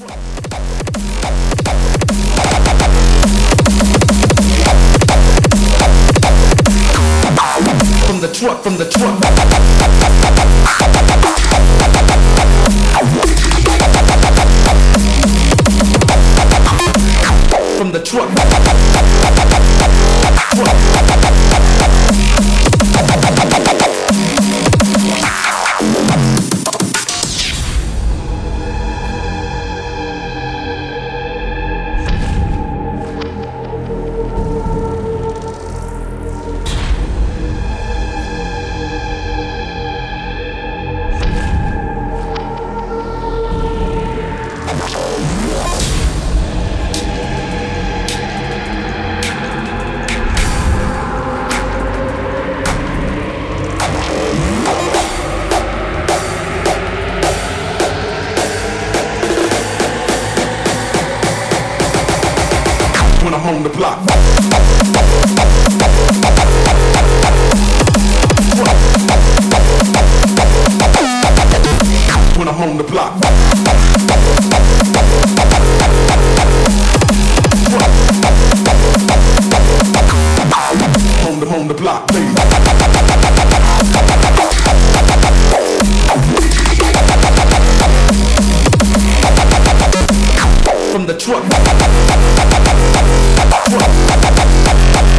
From the truck, from the truck. From the truck. When I'm on the block. When I'm on the block. On the block, baby. From the truck.